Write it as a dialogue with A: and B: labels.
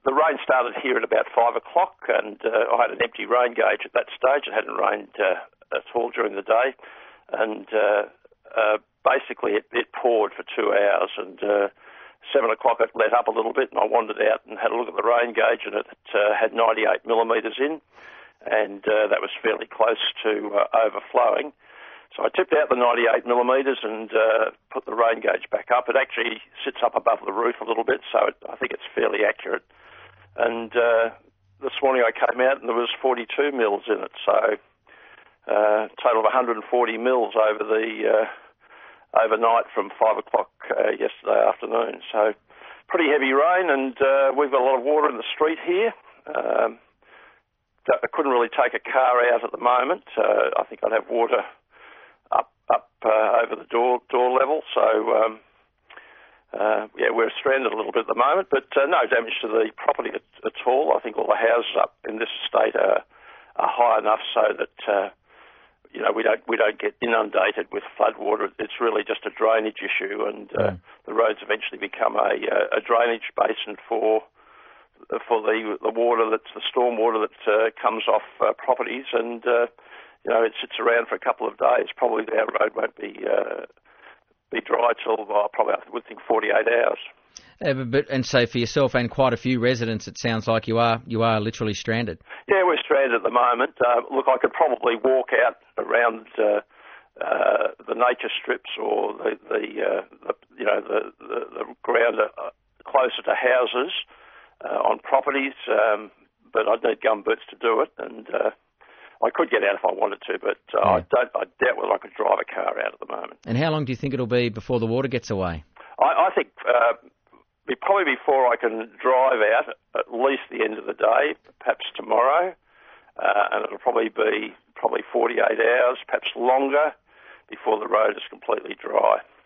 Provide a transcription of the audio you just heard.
A: the rain started here at about 5 o'clock, and I had an empty rain gauge at that stage. It hadn't rained at all during the day, and basically it poured for 2 hours, and 7 o'clock it let up a little bit, and I wandered out and had a look at the rain gauge, and it had 98 millimetres in, and that was fairly close to overflowing. So I tipped out the 98 millimetres and put the rain gauge back up. It actually sits up above the roof a little bit, so I think it's fairly accurate. And this morning I came out and there was 42 mils in it, so a total of 140 mils over the overnight from 5 o'clock yesterday afternoon. So pretty heavy rain, and we've got a lot of water in the street here. I couldn't really take a car out at the moment. I think I'd have water up over the door level. So we're stranded a little bit at the moment, but no damage to the property at all. I think all the houses up in this estate are high enough so that we don't get inundated with floodwater. It's really just a drainage issue, and the roads eventually become a drainage basin for the water the storm water that comes off properties, and it sits around for a couple of days. Probably our road won't be dry till probably I would think 48 hours.
B: And so for yourself and quite a few residents, it sounds like you are literally stranded.
A: Yeah, we're stranded at the moment. Look, I could probably walk out around the nature strips or the ground closer to houses on properties, but I'd need gumboots to do it, and I could get out if I wanted to, but I doubt whether I could drive a car out at the moment.
B: And how long do you think it'll be before the water gets away?
A: I think probably before I can drive out, at least the end of the day, perhaps tomorrow, and it'll probably be 48 hours, perhaps longer, before the road is completely dry.